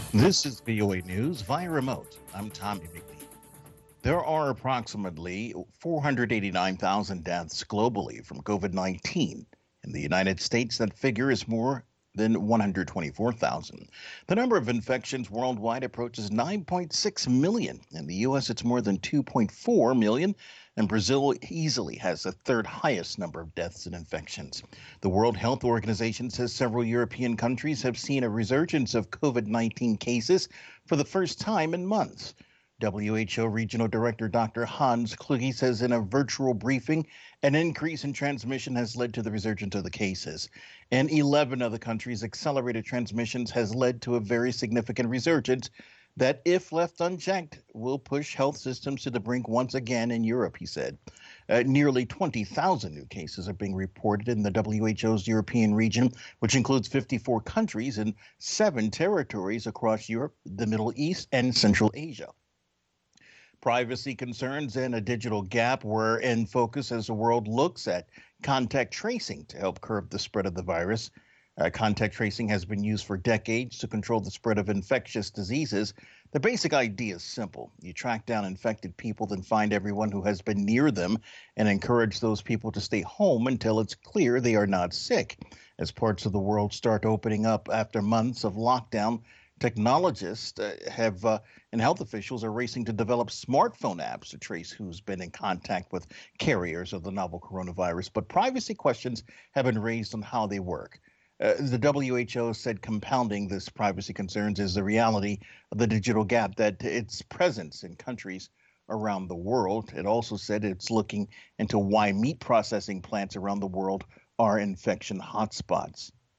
This is VOA News via remote. I'm Tommy McNeil. There are approximately 489,000 deaths globally from COVID 19. In the United States, that figure is more than 124,000. The number of infections worldwide approaches 9.6 million. In the U.S., it's more than 2.4 million, and Brazil easily has the third highest number of deaths and infections. The World Health Organization says several European countries have seen a resurgence of COVID 19 cases for the first time in months. WHO Regional Director Dr. Hans Kluge says in a virtual briefing, an increase in transmission has led to the resurgence of the cases. In 11 other countries, accelerated transmissions has led to a very significant resurgence that, if left unchecked, will push health systems to the brink once again in Europe, he said. Nearly 20,000 new cases are being reported in the WHO's European region, which includes 54 countries and 7 territories across Europe, the Middle East, and Central Asia. Privacy concerns and a digital gap were in focus as the world looks at contact tracing to help curb the spread of the virus. Contact tracing has been used for decades to control the spread of infectious diseases. The basic idea is simple. You track down infected people, then find everyone who has been near them and encourage those people to stay home until it's clear they are not sick. As parts of the world start opening up after months of lockdown, technologists have and health officials are racing to develop smartphone apps to trace who's been in contact with carriers of the novel coronavirus. But privacy questions have been raised on how they work. The WHO said compounding this privacy concerns is the reality of the digital gap, that its presence in countries around the world. It also said it's looking into why meat processing plants around the world are infection hotspots.